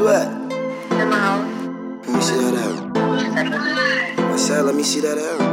you at? In my house. Let me see that arrow. I said, let me see that arrow.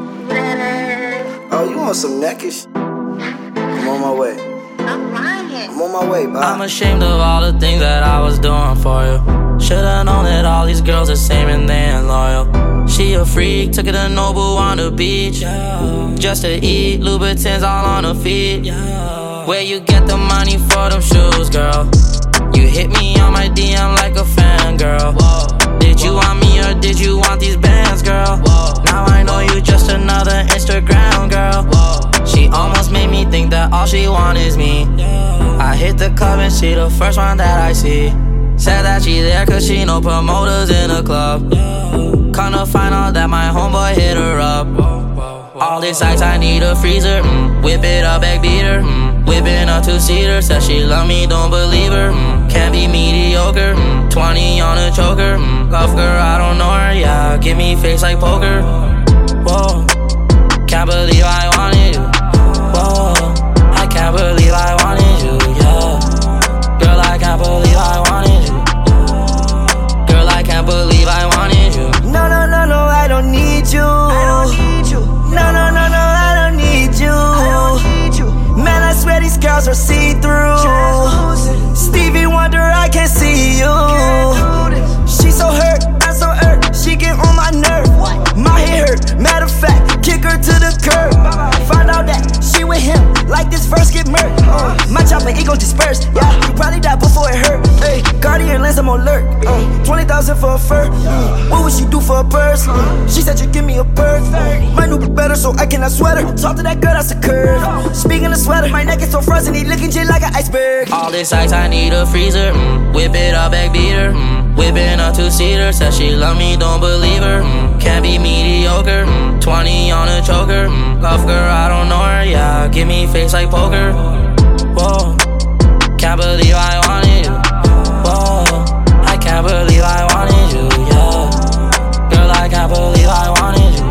Oh, you want some neckish? I'm on my way. I'm lying. I'm on my way, bye. I'm ashamed of all the things that I was doing for you. Should've known that all these girls are same and they ain't loyal. She a freak, took her to Noble on the beach, just to eat, Louboutins all on her feet. Where you get the money for them shoes, girl? You hit me on my DM like a fan, girl. Did you want me or did you want these bands, girl? Now I know you just another Instagram girl. She almost made me think that all she want is me. I hit the club and she the first one that I see. Said that she there cause she know promoters in the club. Come to find out that my homeboy hit her up. All these ice, I need a freezer. Whip it up, back beater. Whipping a two-seater. Said she love me, don't believe her. Can't be mediocre. 20 on a choker. Cuff girl, I don't know her. Yeah, give me face like poker. Whoa, can't believe I wanted you. Whoa, I can't believe I wanted you. Yeah, girl, I can't believe I wanted you. Girl, I can't believe I wanted you. No, no, no, no, I don't need you. I don't need you. No, no, no, no, I don't need you. I don't need you. Man, I swear these girls are see-through. Stevie Wonder, I can't see you. She so hurt, I'm so hurt. She get on my nerve. My head hurt. Matter of fact, kick her to the curb. Find out that she with him, like this verse get murked. My chopper ego dispersed. Yeah, you probably died before it hurt. Hey, Guardian lens, I'm on alert. 20,000 for a fur. What would she do for a purse? She said you give me a bird. My new be better, so I cannot sweat her. Talk to that girl, that's a curve. Speaking of sweater, my neck is so frozen, he looking just like an iceberg. All this ice, I need a freezer. Whip it up, back beater. Whipping a two-seater. Said she love me, don't believe her. Can't be mediocre. 20 on a choker. Cuff girl, I don't know her. Yeah, give me face like poker. Whoa, can't believe I wanted you. Whoa, I can't believe I wanted you. Yeah, girl, I can't believe I wanted you.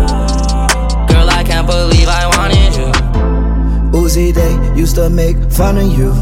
Girl, I can't believe I wanted you. Uzi, they used to make fun of you.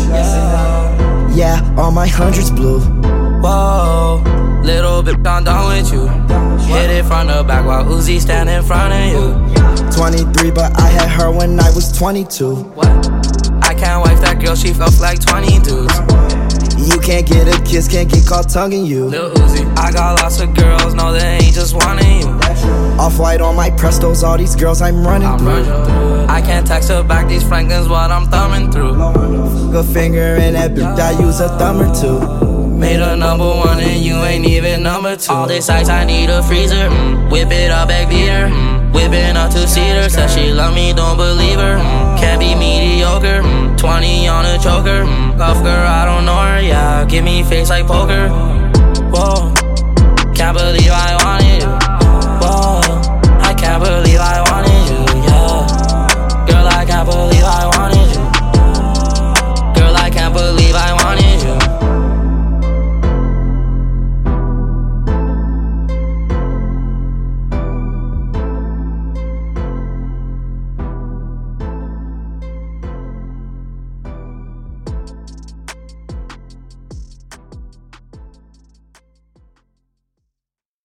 Yeah, all my hundreds blue. Whoa, little bit I'm done with you. Hit it from the back while Uzi stand in front of you. 23, but I had her when I was 22. What? I can't wife that girl, she felt like 20 dudes. You can't get a kiss, can't get caught tonguing you. Lil Uzi, I got lots of girls, no they ain't just wanting you. Off-white on my Prestos, all these girls I'm running through. I can't text her back, these Franklins what I'm thumbing through. Good finger in that bitch, I use a thumb or two. Made her number one and you ain't even number two. All this ice, I need a freezer. Whip it up, back beater. Whipping a two-seater. Said she love me, don't believe her. Can't be mediocre. 20 on a choker. Cuff girl, I don't know her. Yeah, give me face like poker. Whoa, can't believe I